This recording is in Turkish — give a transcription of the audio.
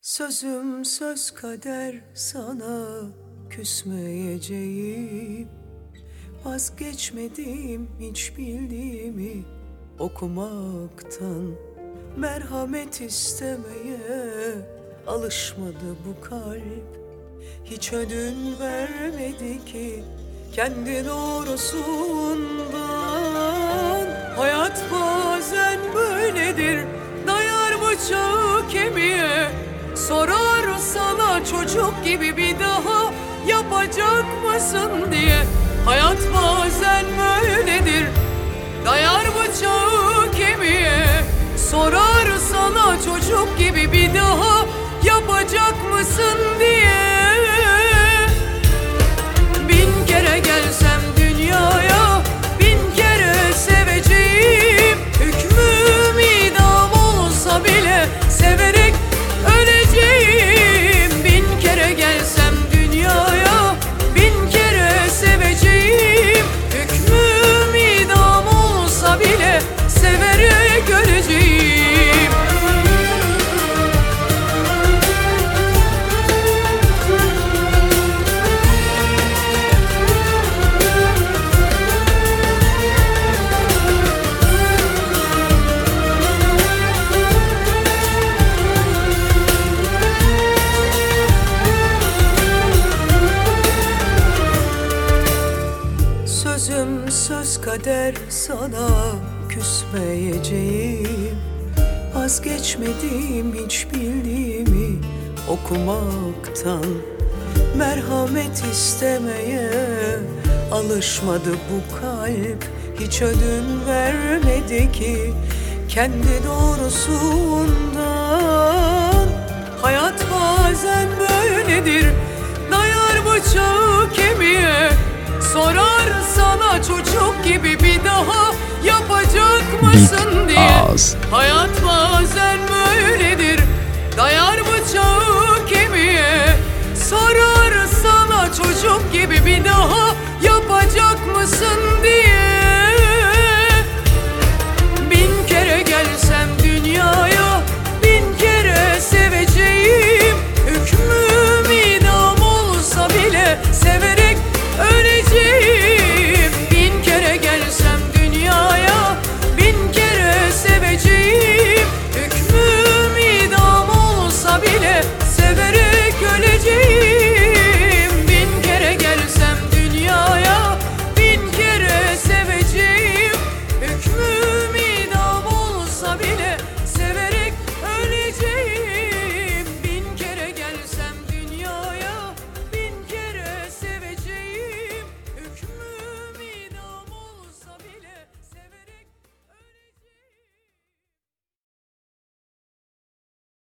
Sözüm söz kader, sana küsmeyeceğim. Vazgeçmedim hiç bildiğimi okumaktan. Merhamet istemeye alışmadı bu kalp. Hiç ödün vermedi ki kendi doğrusundan. Hayat bazen böyledir, dayar bıçağı kemiğe. Sorar sana çocuk gibi bir daha yapacak mısın diye. Hayat bazen böyledir, dayar bıçağı kemiğe. Sorar sana çocuk gibi bir daha yapacak mısın diye. Bin kere gelsem dünyaya, bin kere seveceğim. Hükmüm idam olsa bile severek öleceğim. Bin kere gelsem dünyaya, bin kere seveceğim. Hükmüm idam olsa bile severek öleceğim. Sözüm söz kader, sana küsmeyeceğim. Vazgeçmedim hiç bildiğimi okumaktan. Merhamet istemeye alışmadı bu kalp. Hiç ödün vermedi ki kendi doğrusundan. Hayat bazen böyledir, dayar bıçağı kemiğe. Sorar sana çocuk gibi bir daha yapacak mısın diye. Hayat bazen böyledir, dayar bıçağı kemiğe. Sorar sana çocuk gibi bir daha yapacak mısın diye.